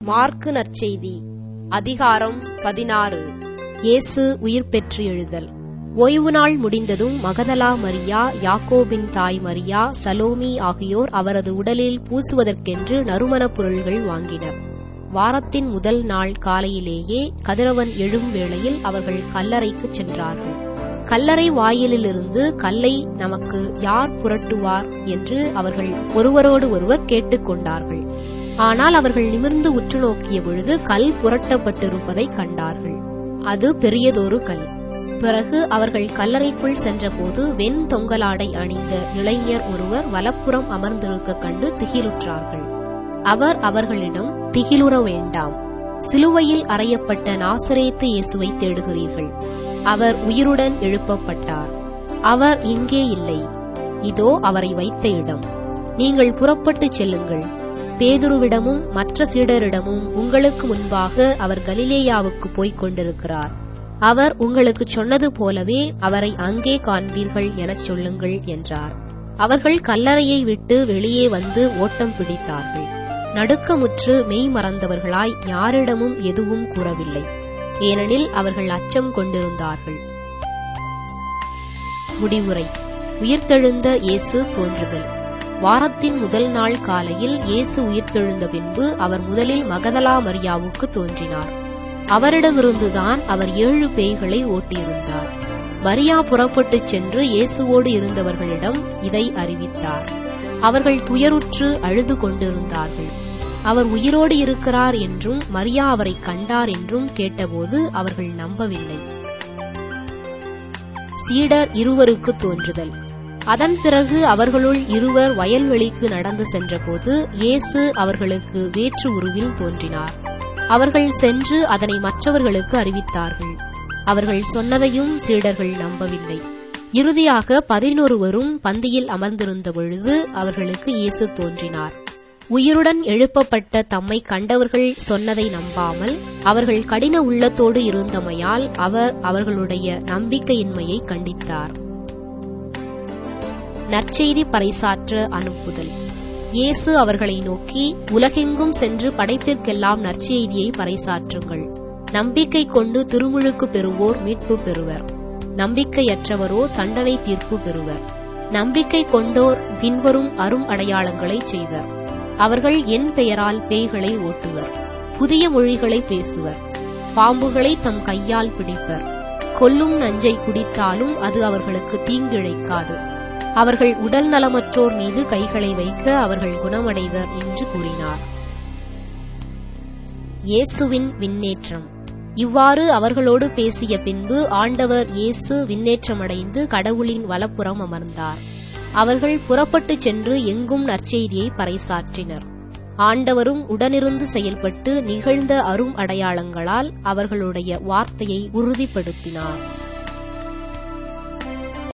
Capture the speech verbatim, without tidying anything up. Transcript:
Mark நற்செய்தி அதிகாரம் பதினாறு. இயேசு உயிர் பெற்று எழுதல். ஓய்வு நாள் முடிந்ததும் மகதலா மரியா, யாக்கோபின் தாய் மரியா, சலோமி ஆகியோர் அவரது உடலில் பூசுவதற்கென்று நறுமணப் பொருள்கள் வாங்கினர். வாரத்தின் முதல் நாள் காலையிலேயே கதிரவன் எழும் வேளையில் அவர்கள் கல்லறைக்குச் சென்றார்கள். கல்லறை வாயிலிலிருந்து கல்லை நமக்கு யார் புரட்டுவார் என்று அவர்கள் ஒருவரோடு ஒருவர் கேட்டுக்கொண்டார்கள். ஆனால் அவர்கள் நிமிர்ந்து உற்று நோக்கிய பொழுது கல் புரட்டப்பட்டிருப்பதைக் கண்டார்கள். அது பெரியதொரு கல். பிறகு அவர்கள் கல்லறைக்குள் சென்றபோது வெண் தொங்கலாடை அணிந்த இளைஞர் ஒருவர் வலப்புறம் அமர்ந்திருக்க கண்டு திகிலுற்றார்கள். அவர் அவர்களிடம், திகிலுற வேண்டாம், சிலுவையில் அறையப்பட்ட நாசரேத்து இயேசுவை தேடுகிறீர்கள். அவர் உயிருடன் எழுப்பப்பட்டார். அவர் இங்கே இல்லை. இதோ அவரை வைத்த இடம். நீங்கள் புறப்பட்டுச் செல்லுங்கள். பேதுருவிடமும் மற்ற சீடரிடமும் உங்களுக்கு முன்பாக அவர் கலிலேயாவுக்கு போய்க் கொண்டிருக்கிறார். அவர் உங்களுக்குச் சொன்னது போலவே அவரை அங்கே காண்பீர்கள் எனச் சொல்லுங்கள் என்றார். அவர்கள் கல்லறையை விட்டு வெளியே வந்து ஓட்டம் பிடித்தார்கள். நடுக்கமுற்று மெய் மறந்தவர்களாய் யாரிடமும் எதுவும் கூறவில்லை. ஏனெனில் அவர்கள் அச்சம் கொண்டிருந்தார்கள். முடிவுரை. உயிர்த்தெழுந்த இயேசு தோன்றுதல். வாரத்தின் முதல் நாள் காலையில் இயேசு உயிர்த்தெழுந்த பின்பு அவர் முதலில் மகதலா மரியாவுக்கு தோன்றினார். அவரிடமிருந்துதான் அவர் ஏழு பேய்களை ஓட்டியிருந்தார். மரியா புறப்பட்டுச் சென்று இயேசுவோடு இருந்தவர்களிடம் இதை அறிவித்தார். அவர்கள் துயருற்று அழுது கொண்டிருந்தார்கள். அவர் உயிரோடு இருக்கிறார் என்றும் மரியா அவரை கண்டார் என்றும் கேட்டபோது அவர்கள் நம்பவில்லை. சீடர் இருவருக்கு தோன்றுதல். அதன் பிறகு அவர்களுள் இருவர் வயல்வெளிக்கு நடந்து சென்றபோது இயேசு அவர்களுக்கு வேற்று உருவில் தோன்றினார். அவர்கள் சென்று அதனை மற்றவர்களுக்கு அறிவித்தார்கள். அவர்கள் சொன்னதையும் சீடர்கள் நம்பவில்லை. இறுதியாக பதினொருவரும் பந்தியில் அமர்ந்திருந்த பொழுது அவர்களுக்கு இயேசு தோன்றினார். உயிருடன் எழுப்பப்பட்ட தம்மை கண்டவர்கள் சொன்னதை நம்பாமல் அவர்கள் கடின உள்ளத்தோடு இருந்தமையால் அவர் அவர்களுடைய நம்பிக்கையின்மையை கண்டித்தார். நற்செய்தி பறைசாற்ற அனுப்புதல். இயேசு அவர்களை நோக்கி, உலகெங்கும் சென்று படைப்பிற்கெல்லாம் நற்செய்தியை பறைசாற்றுங்கள். நம்பிக்கை கொண்டு திருமுழுக்கு பெறுவோர் மீட்பு பெறுவர். நம்பிக்கையற்றவரோ தண்டனை தீர்ப்பு பெறுவர். நம்பிக்கை கொண்டோர் பின்வரும் அரும் அடையாளங்களை செய்வர். அவர்கள் என் பெயரால் பேய்களை ஓட்டுவர். புதிய மொழிகளை பேசுவர். பாம்புகளை தம் கையால் பிடிப்பர். கொல்லும் நஞ்சை குடித்தாலும் அது அவர்களுக்கு தீங்கிழைக்காது. அவர்கள் உடல் நலமற்றோர் மீது கைகளை வைக்க அவர்கள் குணமடைவர் என்று கூறினார். இயேசுவின் விண்ணேற்றம். இவ்வாறு அவர்களோடு பேசிய பின்பு ஆண்டவர் இயேசு விண்ணேற்றமடைந்து கடவுளின் வலப்புறம் அமர்ந்தார். அவர்கள் புறப்பட்டுச் சென்று எங்கும் நற்செய்தியை பறைசாற்றினர். ஆண்டவரும் உடனிருந்து செயல்பட்டு நிகழ்ந்த அரும் அடையாளங்களால் அவர்களுடைய வார்த்தையை உறுதிப்படுத்தினார்.